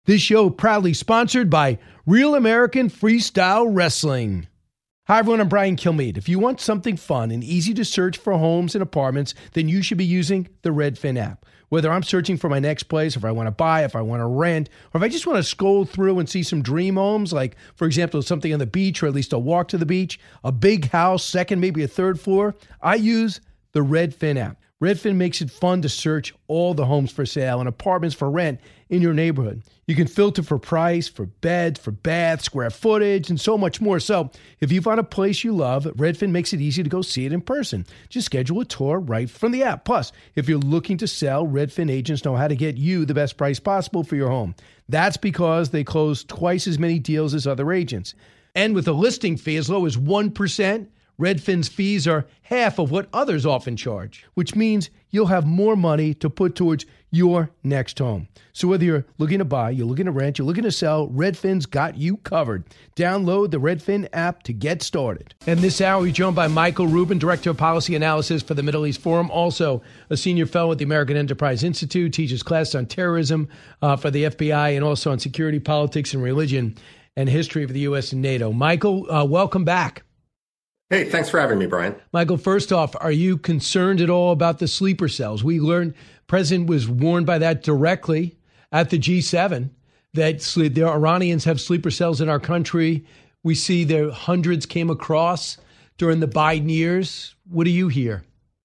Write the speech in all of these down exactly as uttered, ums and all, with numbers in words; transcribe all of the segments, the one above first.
This show proudly sponsored by Real American Freestyle Wrestling. Hi everyone, I'm Brian Kilmeade. If you want something fun and easy to search for homes and apartments, then you should be using the Redfin app. Whether I'm searching for my next place, if I want to buy, if I want to rent, or if I just want to scroll through and see some dream homes, like, for example, something on the beach or at least a walk to the beach, a big house, second, maybe a third floor, I use the Redfin app. Redfin makes it fun to search all the homes for sale and apartments for rent in your neighborhood. You can filter for price, for beds, for baths, square footage, and so much more. So if you find a place you love, Redfin makes it easy to go see it in person. Just schedule a tour right from the app. Plus, if you're looking to sell, Redfin agents know how to get you the best price possible for your home. That's because they close twice as many deals as other agents. And with a listing fee as low as one percent, Redfin's fees are half of what others often charge, which means you'll have more money to put towards your next home. So whether you're looking to buy, you're looking to rent, you're looking to sell, Redfin's got you covered. Download the Redfin app to get started. And this hour, we're joined by Michael Rubin, Director of Policy Analysis for the Middle East Forum, also a senior fellow at the American Enterprise Institute, teaches classes on terrorism uh, for the F B I and also on security, politics, and religion and history of the U S and NATO. Michael, uh, welcome back. Hey, thanks for having me, Brian. Michael, first off, are you concerned at all about the sleeper cells? We learned President was warned by that directly at the G seven that the Iranians have sleeper cells in our country. We see there hundreds came across during the Biden years. What do you hear?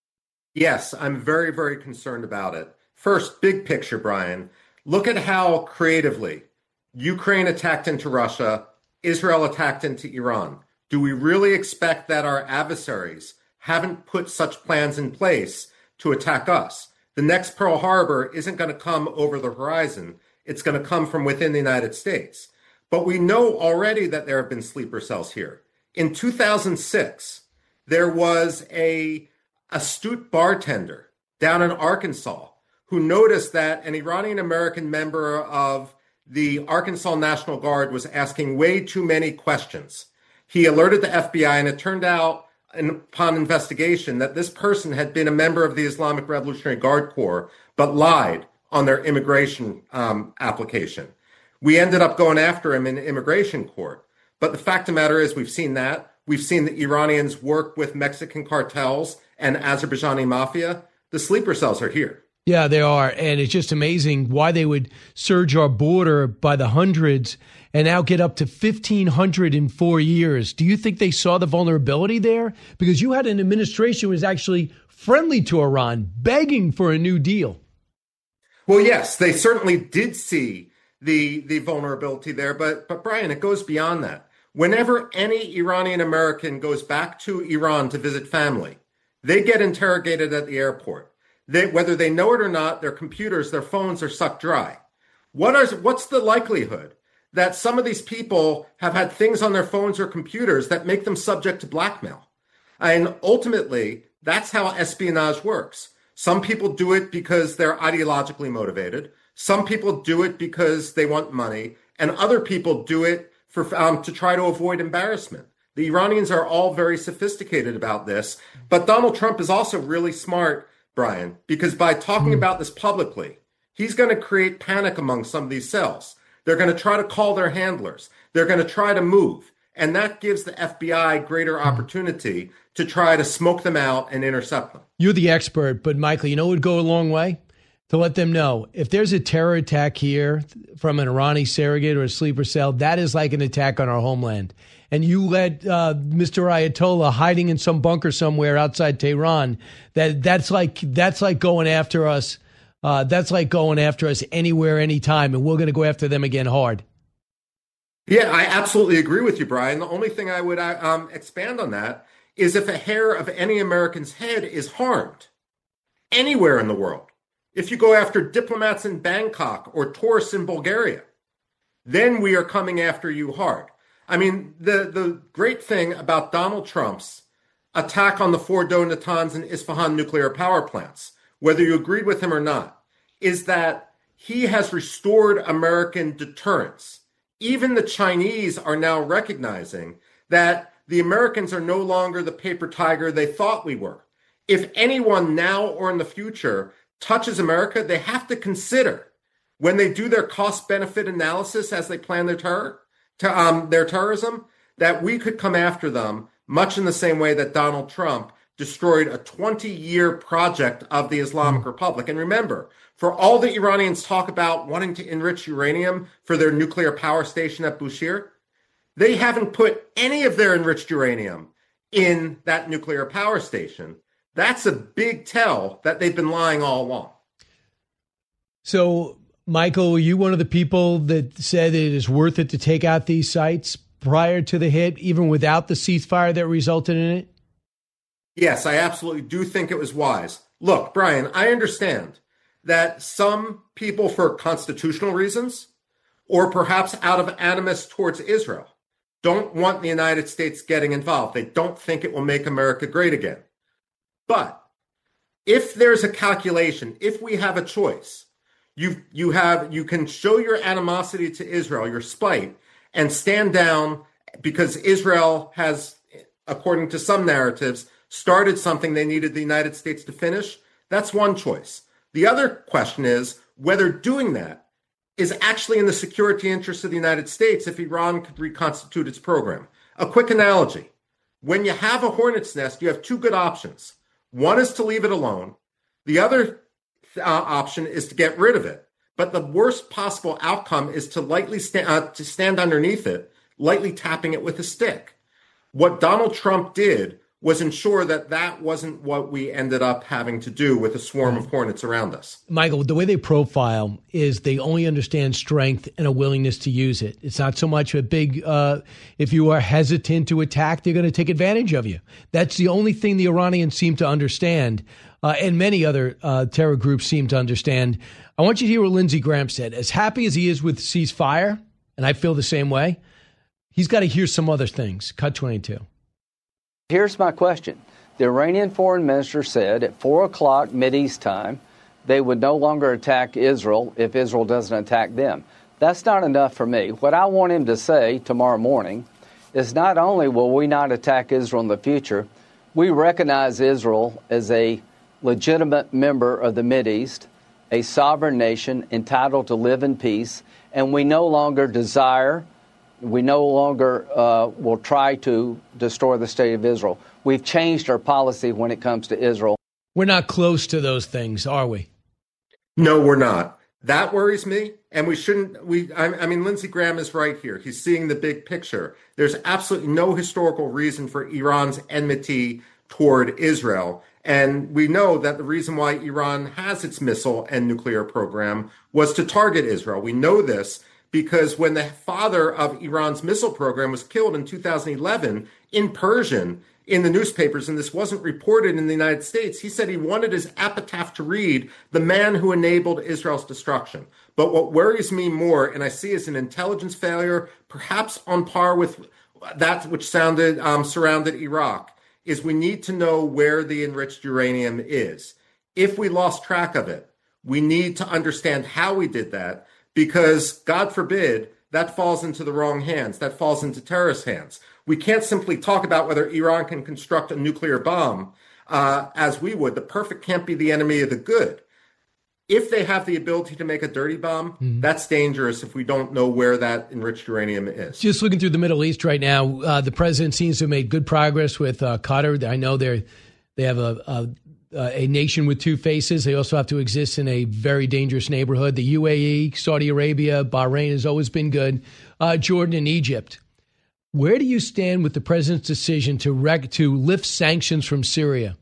Yes, I'm very, very concerned about it. First, big picture, Brian. Look at how creatively Ukraine attacked into Russia, Israel attacked into Iran. Do we really expect that our adversaries haven't put such plans in place to attack us? The next Pearl Harbor isn't going to come over the horizon. It's going to come from within the United States. But we know already that there have been sleeper cells here. In two thousand six, there was a astute bartender down in Arkansas who noticed that an Iranian American member of the Arkansas National Guard was asking way too many questions. He alerted the F B I, and it turned out, upon investigation, that this person had been a member of the Islamic Revolutionary Guard Corps, but lied on their immigration um, application. We ended up going after him in immigration court. But the fact of the matter is, we've seen that. We've seen the Iranians work with Mexican cartels and Azerbaijani mafia. The sleeper cells are here. Yeah, they are. And it's just amazing why they would surge our border by the hundreds and now get up to fifteen hundred in four years. Do you think they saw the vulnerability there? Because you had an administration who was actually friendly to Iran, begging for a new deal. Well, yes, they certainly did see the the vulnerability there. But, but Brian, it goes beyond that. Whenever any Iranian American goes back to Iran to visit family, they get interrogated at the airport. They, whether they know it or not, their computers, their phones are sucked dry. What are, what's the likelihood that some of these people have had things on their phones or computers that make them subject to blackmail? And ultimately, that's how espionage works. Some people do it because they're ideologically motivated. Some people do it because they want money. And other people do it for um, to try to avoid embarrassment. The Iranians are all very sophisticated about this. But Donald Trump is also really smart, Brian, because by talking about this publicly, he's going to create panic among some of these cells. They're going to try to call their handlers. They're going to try to move. And that gives the F B I greater opportunity to try to smoke them out and intercept them. You're the expert, but Michael, you know what would go a long way? To let them know if there's a terror attack here from an Iranian surrogate or a sleeper cell, that is like an attack on our homeland. And you let uh, Mister Ayatollah hiding in some bunker somewhere outside Tehran, that that's like that's like going after us. Uh, that's like going after us anywhere, anytime, and we're going to go after them again hard. Yeah, I absolutely agree with you, Brian. The only thing I would um, expand on that is if a hair of any American's head is harmed anywhere in the world, if you go after diplomats in Bangkok or tourists in Bulgaria, then we are coming after you hard. I mean, the, the great thing about Donald Trump's attack on the Fordo, Natanz, and Isfahan nuclear power plants, whether you agreed with him or not, is that he has restored American deterrence. Even the Chinese are now recognizing that the Americans are no longer the paper tiger they thought we were. If anyone now or in the future touches America, they have to consider when they do their cost-benefit analysis as they plan their terror, to, um, their terrorism, that we could come after them much in the same way that Donald Trump destroyed a twenty-year project of the Islamic Republic. And remember, for all the Iranians talk about wanting to enrich uranium for their nuclear power station at Bushehr, they haven't put any of their enriched uranium in that nuclear power station. That's a big tell that they've been lying all along. So, Michael, were you one of the people that said it is worth it to take out these sites prior to the hit, even without the ceasefire that resulted in it? Yes, I absolutely do think it was wise. Look, Brian, I understand that some people, for constitutional reasons, or perhaps out of animus towards Israel, don't want the United States getting involved. They don't think it will make America great again. But if there's a calculation, if we have a choice, you you have you can show your animosity to Israel, your spite, and stand down because Israel has, according to some narratives, started something they needed the United States to finish. That's one choice. The other question is whether doing that is actually in the security interests of the United States if Iran could reconstitute its program. A quick analogy. When you have a hornet's nest, you have two good options. One is to leave it alone. The other uh, option is to get rid of it. But the worst possible outcome is to lightly sta- uh, to stand underneath it, lightly tapping it with a stick. What Donald Trump did was ensure that that wasn't what we ended up having to do with a swarm of hornets around us. Michael, the way they profile is they only understand strength and a willingness to use it. It's not so much a big, uh, if you are hesitant to attack, they're going to take advantage of you. That's the only thing the Iranians seem to understand, uh, and many other uh, terror groups seem to understand. I want you to hear what Lindsey Graham said. As happy as he is with ceasefire, and I feel the same way, he's got to hear some other things. Cut twenty-two. Here's my question. The Iranian foreign minister said at four o'clock Mideast time they would no longer attack Israel if Israel doesn't attack them. That's not enough for me. What I want him to say tomorrow morning is not only will we not attack Israel in the future, we recognize Israel as a legitimate member of the Mideast, a sovereign nation entitled to live in peace, and we no longer desire We no longer uh, will try to destroy the state of Israel. We've changed our policy when it comes to Israel. We're not close to those things, are we? No, we're not. That worries me. And we shouldn't, we, I, I mean, Lindsey Graham is right here. He's seeing the big picture. There's absolutely no historical reason for Iran's enmity toward Israel. And we know that the reason why Iran has its missile and nuclear program was to target Israel. We know this because when the father of Iran's missile program was killed in two thousand eleven in Persian in the newspapers, and this wasn't reported in the United States, he said he wanted his epitaph to read, "The man who enabled Israel's destruction." But what worries me more, and I see as an intelligence failure, perhaps on par with that which sounded um, surrounded Iraq, is we need to know where the enriched uranium is. If we lost track of it, we need to understand how we did that, because God forbid that falls into the wrong hands, that falls into terrorist hands. We can't simply talk about whether Iran can construct a nuclear bomb uh, as we would. The perfect can't be the enemy of the good. If they have the ability to make a dirty bomb, mm-hmm. that's dangerous if we don't know where that enriched uranium is. Just looking through the Middle East right now, uh, the president seems to have made good progress with uh, Qatar. I know they're, they have a, a Uh, a nation with two faces. They also have to exist in a very dangerous neighborhood. The U A E, Saudi Arabia, Bahrain has always been good. Uh, Jordan and Egypt. Where do you stand with the president's decision to rec- to lift sanctions from Syria?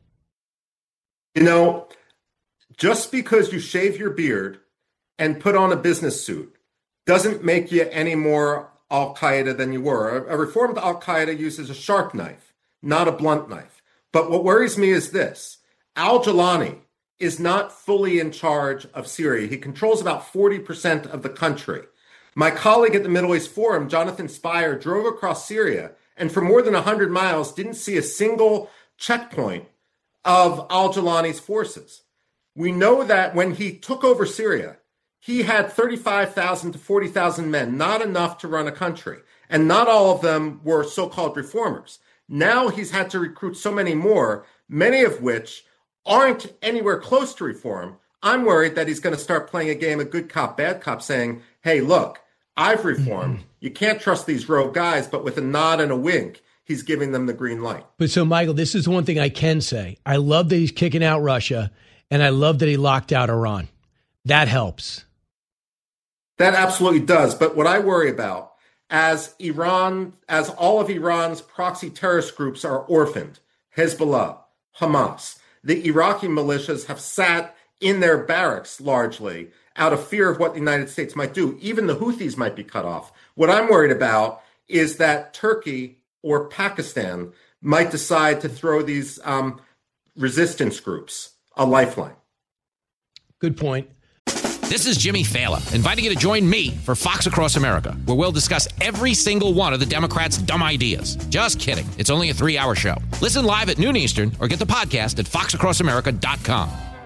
You know, just because you shave your beard and put on a business suit doesn't make you any more Al-Qaeda than you were. A, a reformed Al-Qaeda uses a sharp knife, not a blunt knife. But what worries me is this. Al-Jilani is not fully in charge of Syria. He controls about forty percent of the country. My colleague at the Middle East Forum, Jonathan Spire, drove across Syria and for more than one hundred miles didn't see a single checkpoint of Al-Jilani's forces. We know that when he took over Syria, he had thirty-five thousand to forty thousand men, not enough to run a country. And not all of them were so-called reformers. Now he's had to recruit so many more, many of which aren't anywhere close to reform, I'm worried that he's going to start playing a game of good cop, bad cop, saying, hey, look, I've reformed. Mm-hmm. You can't trust these rogue guys, but with a nod and a wink, he's giving them the green light. But so, Michael, this is one thing I can say. I love that he's kicking out Russia, and I love that he locked out Iran. That helps. That absolutely does. But what I worry about, as Iran, as all of Iran's proxy terrorist groups are orphaned, Hezbollah, Hamas, the Iraqi militias have sat in their barracks largely out of fear of what the United States might do. Even the Houthis might be cut off. What I'm worried about is that Turkey or Pakistan might decide to throw these um, resistance groups a lifeline. Good point. This is Jimmy Fallon, inviting you to join me for Fox Across America, where we'll discuss every single one of the Democrats' dumb ideas. Just kidding. It's only a three-hour show. Listen live at noon Eastern or get the podcast at fox across america dot com.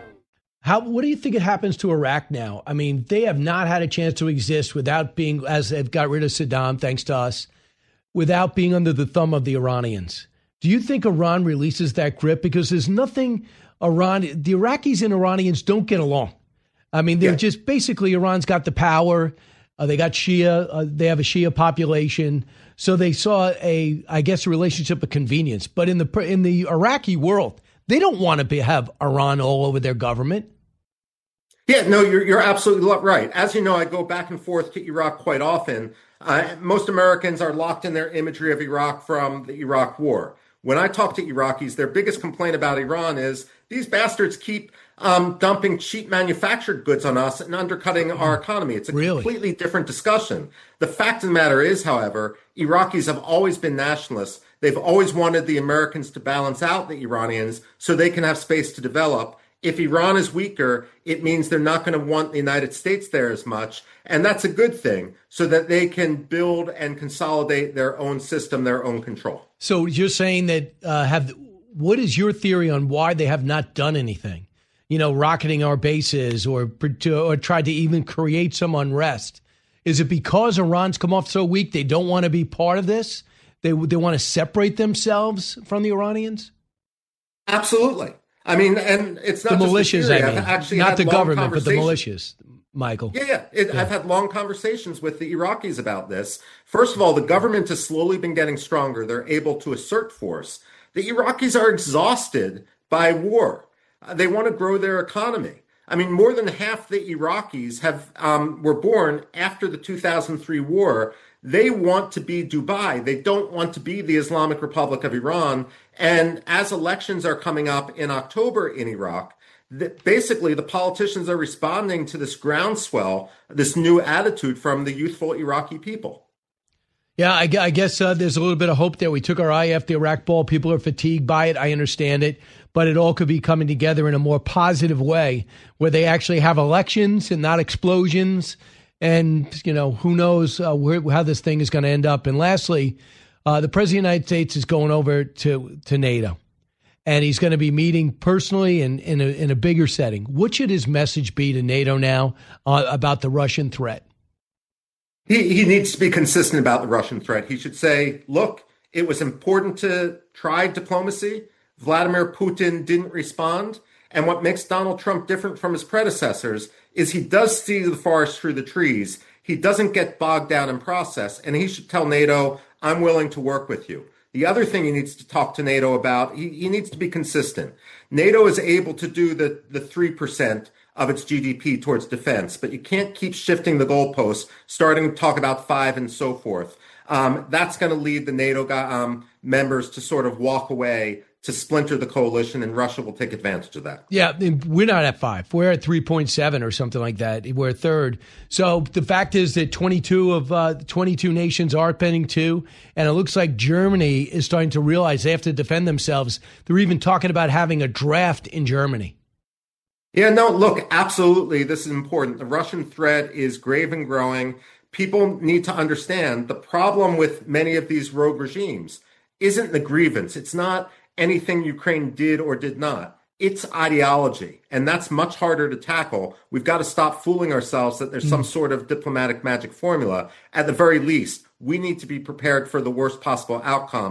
How, what do you think it happens to Iraq now? I mean, they have not had a chance to exist without being, as they've got rid of Saddam, thanks to us, without being under the thumb of the Iranians. Do you think Iran releases that grip? Because there's nothing Iran, the Iraqis and Iranians don't get along. I mean, they're yeah. just basically Iran's got the power. Uh, they got Shia. Uh, they have a Shia population. So they saw a, I guess, a relationship of convenience. But in the in the Iraqi world, they don't want to be, have Iran all over their government. Yeah, no, you're you're absolutely right. As you know, I go back and forth to Iraq quite often. Uh, most Americans are locked in their imagery of Iraq from the Iraq War. When I talk to Iraqis, their biggest complaint about Iran is these bastards keep um, dumping cheap manufactured goods on us and undercutting our economy. It's a really? completely different discussion. The fact of the matter is, however, Iraqis have always been nationalists. They've always wanted the Americans to balance out the Iranians so they can have space to develop. If Iran is weaker, it means they're not going to want the United States there as much. And that's a good thing so that they can build and consolidate their own system, their own control. So you're saying that uh, have what is your theory on why they have not done anything? You know, rocketing our bases or, or tried to even create some unrest. Is it because Iran's come off so weak they don't want to be part of this? They, they want to separate themselves from the Iranians? Absolutely. I mean, and it's not the just militias, the I mean, I've actually not the government, but the militias, Michael. Yeah, yeah. It, yeah. I've had long conversations with the Iraqis about this. First of all, the government has slowly been getting stronger. They're able to assert force. The Iraqis are exhausted by war. Uh, they want to grow their economy. I mean, more than half the Iraqis have um, were born after the two thousand three war. They want to be Dubai. They don't want to be the Islamic Republic of Iran. And as elections are coming up in October in Iraq, the, basically the politicians are responding to this groundswell, this new attitude from the youthful Iraqi people. Yeah, I, I guess uh, there's a little bit of hope there. We took our eye off the Iraq ball. People are fatigued by it. I understand it. But it all could be coming together in a more positive way where they actually have elections and not explosions. And, you know, who knows uh, where, how this thing is going to end up. And lastly, uh, the President of the United States is going over to, to NATO. And he's going to be meeting personally in, in, a, in a bigger setting. What should his message be to NATO now uh, about the Russian threat? He, he needs to be consistent about the Russian threat. He should say, look, it was important to try diplomacy. Vladimir Putin didn't respond. And what makes Donald Trump different from his predecessors is he does see the forest through the trees. He doesn't get bogged down in process. And he should tell NATO, I'm willing to work with you. The other thing he needs to talk to NATO about, he, he needs to be consistent. NATO is able to do the, the three percent of its G D P towards defense, but you can't keep shifting the goalposts, starting to talk about five and so forth. Um, that's going to lead the NATO um, members to sort of walk away, to splinter the coalition, and Russia will take advantage of that. Yeah, we're not at five. We're at three point seven or something like that. We're third. So the fact is that twenty-two of uh, twenty-two nations are pending two, and it looks like Germany is starting to realize they have to defend themselves. They're even talking about having a draft in Germany. Yeah, no, look, absolutely. This is important. The Russian threat is grave and growing. People need to understand the problem with many of these rogue regimes isn't the grievance. It's not anything Ukraine did or did not. It's ideology. And that's much harder to tackle. We've got to stop fooling ourselves that there's some sort of diplomatic magic formula. At the very least, we need to be prepared for the worst possible outcome.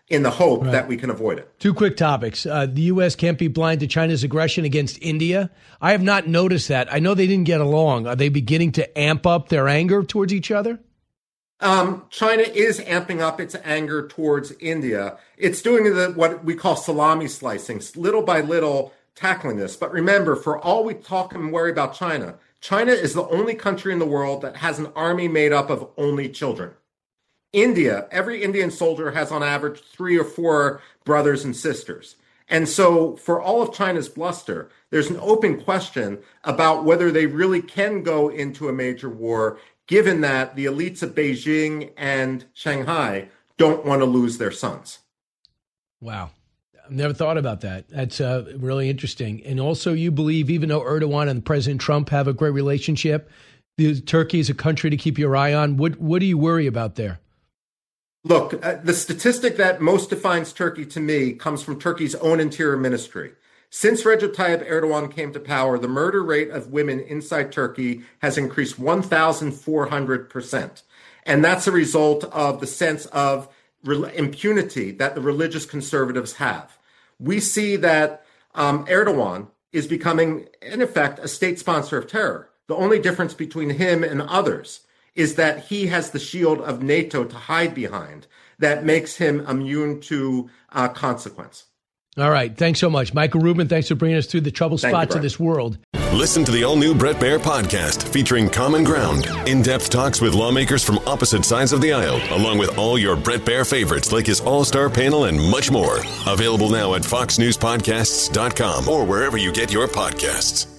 in the hope right. that we can avoid it. Two quick topics. Uh, the U S can't be blind to China's aggression against India. I have not noticed that. I know they didn't get along. Are they beginning to amp up their anger towards each other? Um, China is amping up its anger towards India. It's doing the, what we call salami slicing, little by little tackling this. But remember, for all we talk and worry about China, China is the only country in the world that has an army made up of only children. India, every Indian soldier has on average three or four brothers and sisters. And so for all of China's bluster, there's an open question about whether they really can go into a major war, given that the elites of Beijing and Shanghai don't want to lose their sons. Wow. I've never thought about that. That's uh, really interesting. And also you believe, even though Erdogan and President Trump have a great relationship, the, Turkey is a country to keep your eye on. What, what do you worry about there? Look, uh, the statistic that most defines Turkey to me comes from Turkey's own interior ministry. Since Recep Tayyip Erdogan came to power, the murder rate of women inside Turkey has increased one thousand four hundred percent. And that's a result of the sense of re- impunity that the religious conservatives have. We see that um, Erdogan is becoming, in effect, a state sponsor of terror. The only difference between him and others is that he has the shield of NATO to hide behind that makes him immune to uh, consequence. All right. Thanks so much. Michael Rubin, thanks for bringing us through the trouble Thank spots you, of this world. Listen to the all-new Bret Baier podcast featuring Common Ground, in-depth talks with lawmakers from opposite sides of the aisle, along with all your Bret Baier favorites like his all-star panel and much more. Available now at fox news podcasts dot com or wherever you get your podcasts.